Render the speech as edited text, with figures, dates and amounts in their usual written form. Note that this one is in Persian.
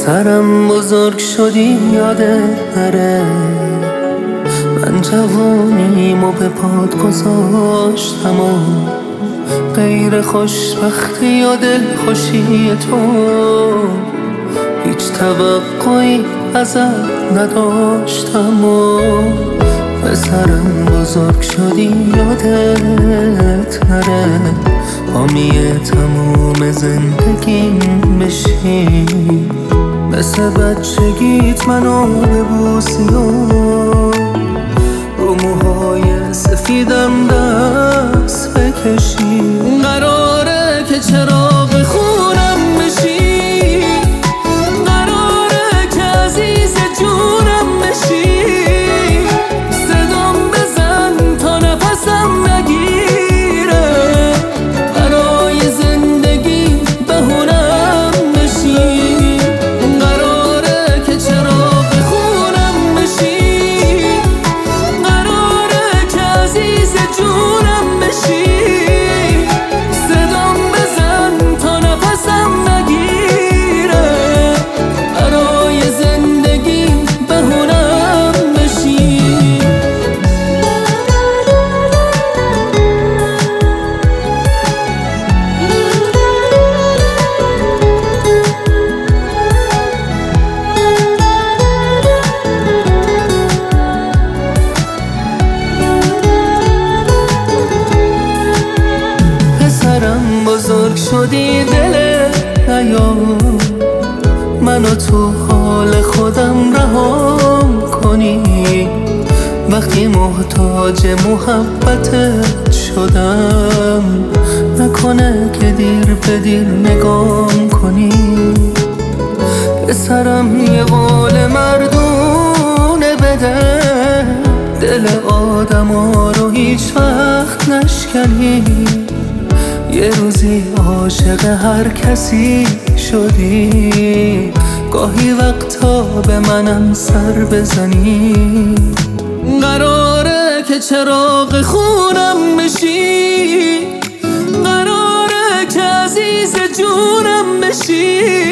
پسرم بزرگ شدی یادت نره، من جوانیمو به پات گذاشتم و غیر خوشبختی و دلخوشی تو هیچ توقعی ازت نداشتم و پسرم بزرگ شدی یادت نره، حامی تموم زندگیم بشی، مثل بچگیت منو ببوسی و رو موهای سفیدم دست بکشی. قراره که چراغ خونم بشی، قراره که عزیز جونم بشی، صدام بزن تا نفسم نگیره، برای زندگی بهونم بشی. قراره که چراغ خونم بشی، قراره که عزیز جونم بشی، صدام بزن تا نفسم نگیره، برای زندگی بهونم بشی. پسرم بزرگ شدی دل نیام، منو تو حال خودم رهام کنی، وقتی محتاج محبتت شدم نکنه که دیر به دیر نگام کنی. پسرم یه قول مردونه بده، دل آدما رو هیچ وقت نشکنی، یه روزی عاشق هر کسی شدی، گاهی وقتا به منم سر بزنی. قراره که چراغ خونم بشی، قراره که عزیز جونم بشی،